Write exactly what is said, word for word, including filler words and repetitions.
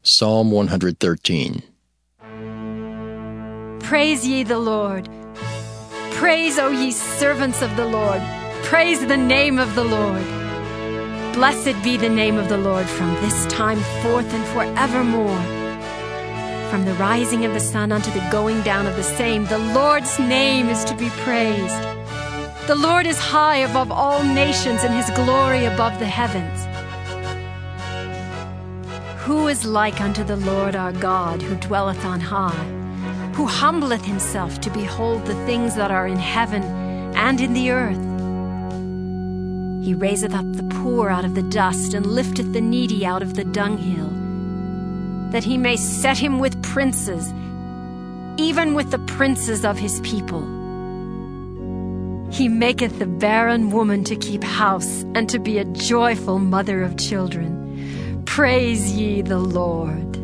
Psalm one hundred thirteen. Praise ye the Lord. Praise, O ye servants of the Lord. Praise the name of the Lord. Blessed be the name of the Lord from this time forth and forevermore. From the rising of the sun unto the going down of the same, the Lord's name is to be praised. The Lord is high above all nations, and his glory above the heavens. Who is like unto the Lord our God, who dwelleth on high, who humbleth himself to behold the things that are in heaven and in the earth? He raiseth up the poor out of the dust, and lifteth the needy out of the dunghill, that he may set him with princes, even with the princes of his people. He maketh the barren woman to keep house, and to be a joyful mother of children. Praise ye the Lord.